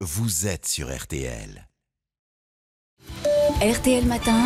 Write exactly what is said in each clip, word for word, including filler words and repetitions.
vous êtes sur R T L. R T L Matin,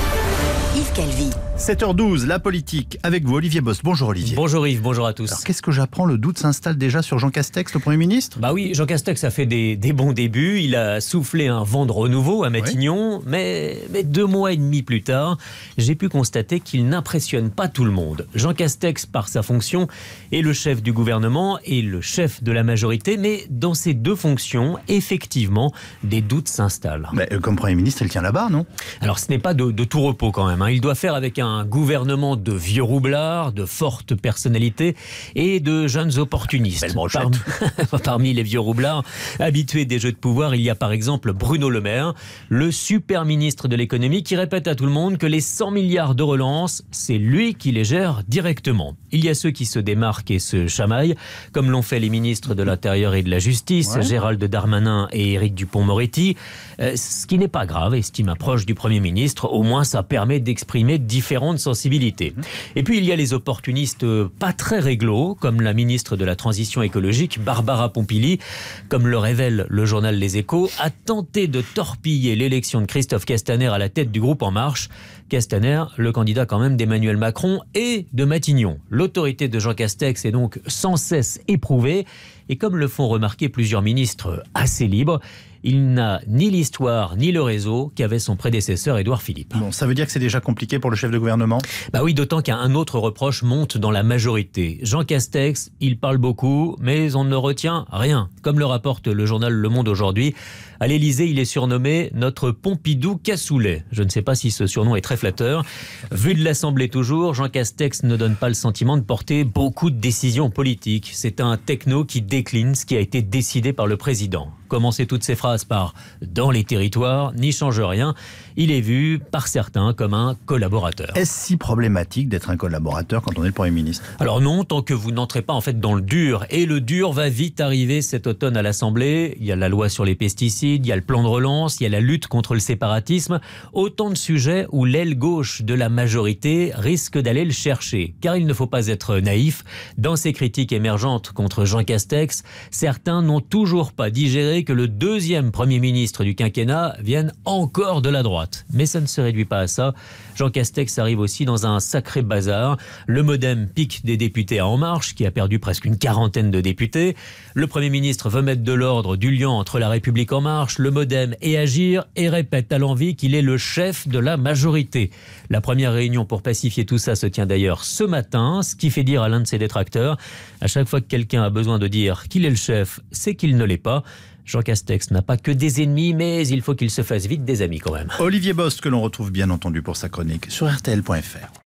Yves Calvi. sept heures douze, la politique, avec vous Olivier Bost. Bonjour Olivier. Bonjour Yves, bonjour à tous. Alors qu'est-ce que j'apprends? Le doute s'installe déjà sur Jean Castex, le Premier ministre? Bah oui, Jean Castex a fait des, des bons débuts, il a soufflé un vent de renouveau à Matignon, oui. mais, mais deux mois et demi plus tard, j'ai pu constater qu'il n'impressionne pas tout le monde. Jean Castex, par sa fonction, est le chef du gouvernement et le chef de la majorité, mais dans ces deux fonctions, effectivement, des doutes s'installent. Mais, euh, comme Premier ministre, il tient la barre, non? Alors ce n'est pas de, de tout repos quand même, hein. Il doit faire avec un gouvernement de vieux roublards, de fortes personnalités et de jeunes opportunistes. Parmi, parmi les vieux roublards habitués des jeux de pouvoir, il y a par exemple Bruno Le Maire, le super ministre de l'économie qui répète à tout le monde que les cent milliards de relance, c'est lui qui les gère directement. Il y a ceux qui se démarquent et se chamaillent, comme l'ont fait les ministres de l'Intérieur et de la Justice, ouais. Gérald Darmanin et Éric Dupond-Moretti, euh, ce qui n'est pas grave, estime un proche du Premier ministre, au moins ça permet d'exprimer différentes sensibilités. Et puis il y a les opportunistes pas très réglo, comme la ministre de la Transition écologique, Barbara Pompili, comme le révèle le journal Les Échos, a tenté de torpiller l'élection de Christophe Castaner à la tête du groupe En Marche. Castaner, le candidat quand même d'Emmanuel Macron et de Matignon. L'autorité de Jean Castex est donc sans cesse éprouvée, et comme le font remarquer plusieurs ministres assez libres, il n'a ni l'histoire ni le réseau qu'avait son prédécesseur Édouard Philippe. Bon, ça veut dire que c'est déjà compliqué pour le chef de gouvernement? Bah oui, d'autant qu'un autre reproche monte dans la majorité. Jean Castex, il parle beaucoup, mais on ne retient rien. Comme le rapporte le journal Le Monde aujourd'hui, à l'Élysée, il est surnommé notre Pompidou Cassoulet. Je ne sais pas si ce surnom est très flatteur. Vu de l'Assemblée toujours, Jean Castex ne donne pas le sentiment de porter beaucoup de décisions politiques. C'est un techno qui décline ce qui a été décidé par le président. Commencer toutes ces phrases par « dans les territoires » n'y change rien. Il est vu par certains comme un collaborateur. Est-ce si problématique d'être un collaborateur quand on est le Premier ministre? Alors non, tant que vous n'entrez pas en fait dans le dur. Et le dur va vite arriver cet automne à l'Assemblée. Il y a la loi sur les pesticides, il y a le plan de relance, il y a la lutte contre le séparatisme. Autant de sujets où l'aile gauche de la majorité risque d'aller le chercher. Car il ne faut pas être naïf. Dans ces critiques émergentes contre Jean Castex, certains n'ont toujours pas digéré que le deuxième Premier ministre du quinquennat vienne encore de la droite. Mais ça ne se réduit pas à ça. Jean Castex arrive aussi dans un sacré bazar. Le MoDem pique des députés à En Marche, qui a perdu presque une quarantaine de députés. Le Premier ministre veut mettre de l'ordre, du lien entre La République En Marche, le MoDem et Agir, et répète à l'envi qu'il est le chef de la majorité. La première réunion pour pacifier tout ça se tient d'ailleurs ce matin, ce qui fait dire à l'un de ses détracteurs, à chaque fois que quelqu'un a besoin de dire qu'il est le chef, c'est qu'il ne l'est pas. Jean Castex n'a pas que des ennemis, mais il faut qu'il se fasse vite des amis quand même. Olivier Bost, que l'on retrouve bien entendu pour sa chronique sur R T L point F R.